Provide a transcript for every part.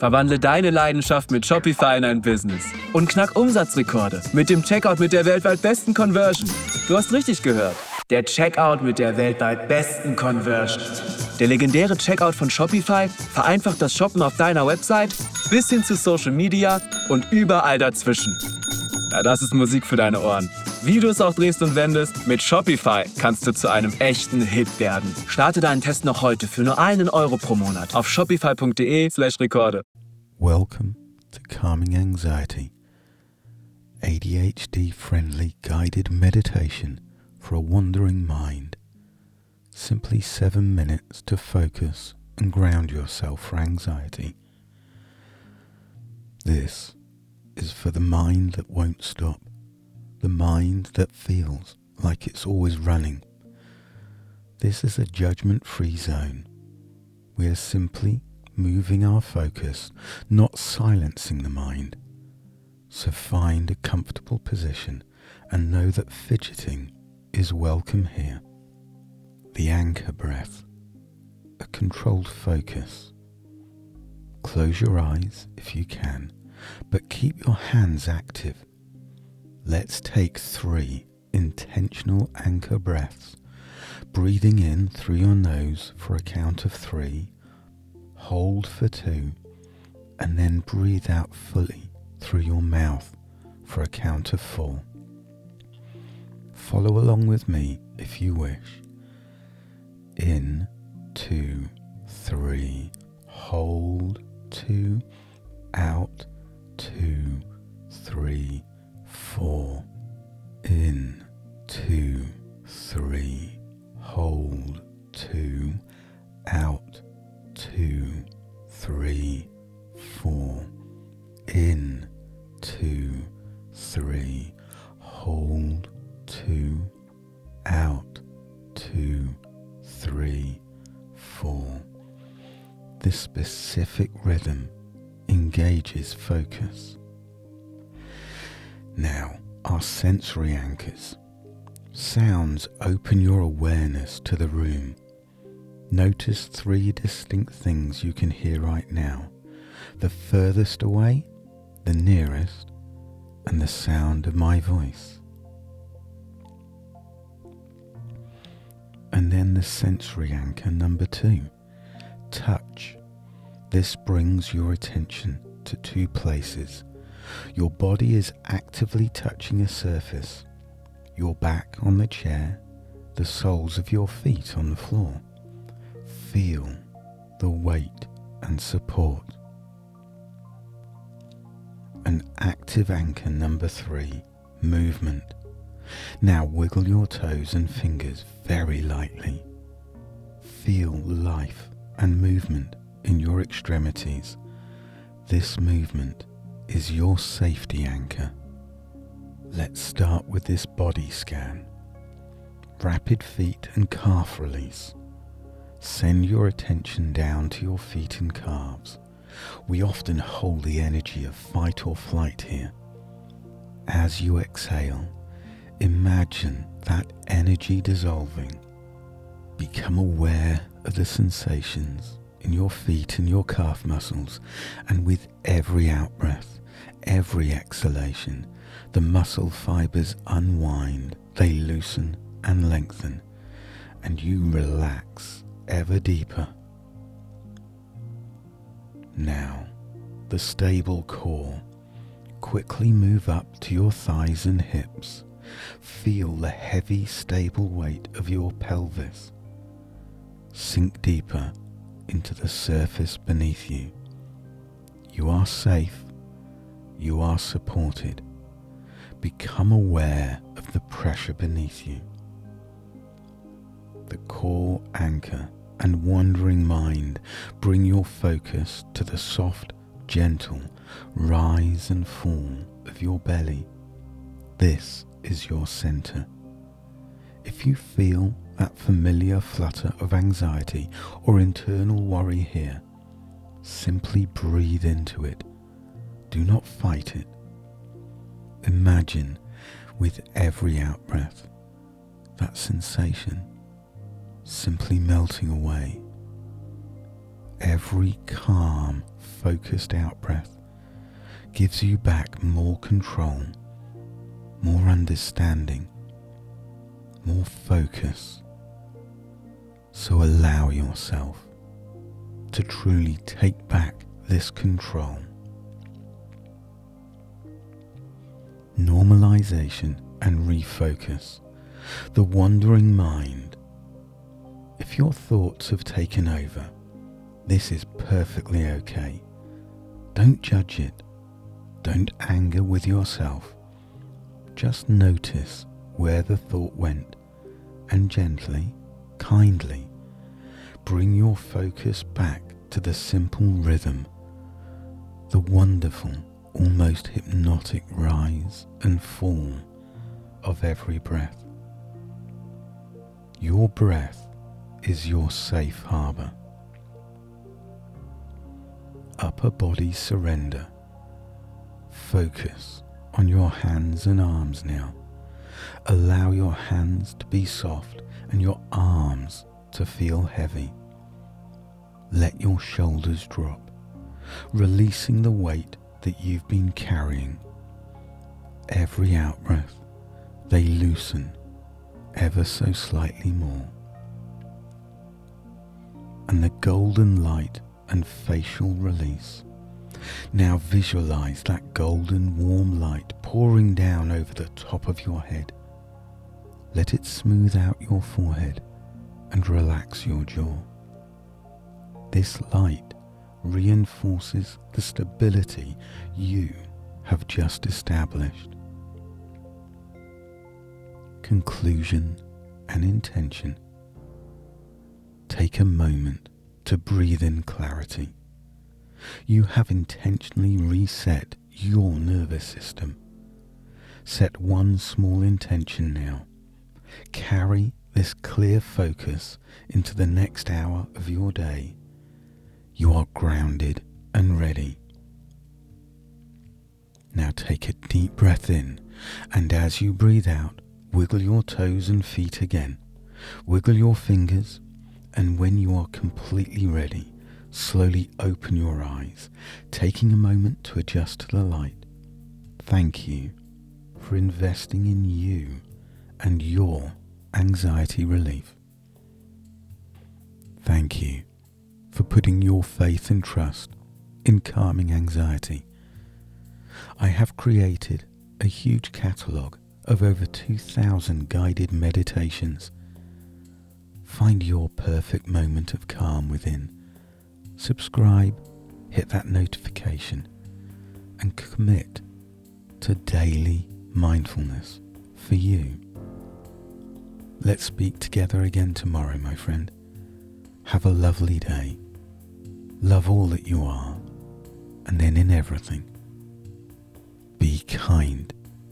Verwandle deine Leidenschaft mit Shopify in ein Business. Und knack Umsatzrekorde mit dem Checkout mit der weltweit besten Conversion. Du hast richtig gehört. Der Checkout mit der weltweit besten Conversion. Der legendäre Checkout von Shopify vereinfacht das Shoppen auf deiner Website bis hin zu Social Media und überall dazwischen. Ja, das ist Musik für deine Ohren. Wie du es auch drehst und wendest, mit Shopify kannst du zu einem echten Hit werden. Starte deinen Test noch heute für nur €1 pro Monat auf shopify.de/Rekorde. Welcome to Calming Anxiety, ADHD-friendly guided meditation for a wandering mind. Simply 7 minutes to focus and ground yourself for anxiety. This is for the mind that won't stop, the mind that feels like it's always running. This is a judgment-free zone. We are simply moving our focus, not silencing the mind. So find a comfortable position and know that fidgeting is welcome here. The anchor breath, a controlled focus. Close your eyes if you can, but keep your hands active. Let's take 3 intentional anchor breaths, breathing in through your nose for a count of 3, hold for 2, and then breathe out fully through your mouth for a count of 4. Follow along with me if you wish. In, 2, 3, hold, 2, out, 2, 3, 4. In, 2, 3, hold, 2, out, 2, 3, 4. In, 2, 3, hold, 2, out, 2, 3, 4. This specific rhythm engages focus. Now, our sensory anchors. Sounds open your awareness to the room. Notice 3 distinct things you can hear right now. The furthest away, the nearest, and the sound of my voice. And then the sensory anchor number 2, touch. This brings your attention to 2 places. Your body is actively touching a surface. Your back on the chair, the soles of your feet on the floor. Feel the weight and support. An active anchor number 3, movement. Now wiggle your toes and fingers very lightly. Feel life and movement in your extremities. This movement is your safety anchor. Let's start with this body scan. Rapid feet and calf release. Send your attention down to your feet and calves. We often hold the energy of fight or flight here. As you exhale, imagine that energy dissolving. Become aware of the sensations in your feet and your calf muscles, and with every out-breath, every exhalation, the muscle fibers unwind, they loosen and lengthen, and you relax ever deeper. Now, the stable core. Quickly move up to your thighs and hips. Feel the heavy, stable weight of your pelvis. Sink deeper into the surface beneath you. You are safe. You are supported. Become aware of the pressure beneath you. The core anchor and wandering mind bring your focus to the soft, gentle rise and fall of your belly. This is your center. If you feel that familiar flutter of anxiety or internal worry here, simply breathe into it. Do not fight it. Imagine with every out-breath that sensation simply melting away. every calm, focused out-breath gives you back more control, more understanding, more focus. So allow yourself to truly take back this control. Normalization and refocus. The wandering mind. If your thoughts have taken over, this is perfectly okay. Don't judge it. Don't anger with yourself. Just notice where the thought went and gently, kindly, bring your focus back to the simple rhythm, the wonderful, almost hypnotic rise and fall of every breath. Your breath is your safe harbour. Upper body surrender. Focus on your hands and arms now. Allow your hands to be soft and your arms to feel heavy. Let your shoulders drop, releasing the weight that you've been carrying. Every out-breath, they loosen ever so slightly more. And the golden light and facial release. Now visualize that golden warm light pouring down over the top of your head. Let it smooth out your forehead and relax your jaw. This light reinforces the stability you have just established. Conclusion and intention. Take a moment to breathe in clarity. You have intentionally reset your nervous system. Set one small intention now. Carry this clear focus into the next hour of your day. You are grounded and ready. Now take a deep breath in, and as you breathe out, wiggle your toes and feet again. Wiggle your fingers, and when you are completely ready, slowly open your eyes, taking a moment to adjust to the light. Thank you for investing in you and your anxiety relief. Thank you for putting your faith and trust in calming anxiety. I have created a huge catalogue of over 2,000 guided meditations. Find your perfect moment of calm within. Subscribe, hit that notification, and commit to daily mindfulness for you. Let's speak together again tomorrow, my friend. Have a lovely day. Love all that you are, and then in everything, be kind.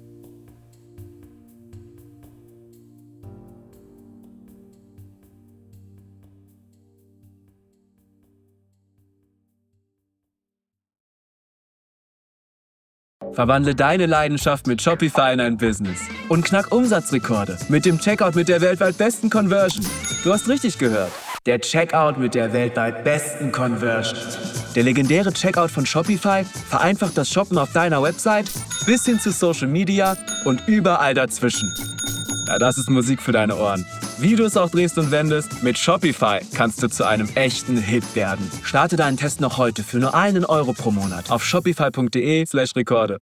Verwandle deine Leidenschaft mit Shopify in ein Business und knack Umsatzrekorde mit dem Checkout mit der weltweit besten Conversion. Du hast richtig gehört. Der Checkout mit der weltweit besten Conversion. Der legendäre Checkout von Shopify vereinfacht das Shoppen auf deiner Website bis hin zu Social Media und überall dazwischen. Ja, das ist Musik für deine Ohren. Wie du es auch drehst und wendest, mit Shopify kannst du zu einem echten Hit werden. Starte deinen Test noch heute für nur €1 pro Monat auf shopify.de/Rekorde.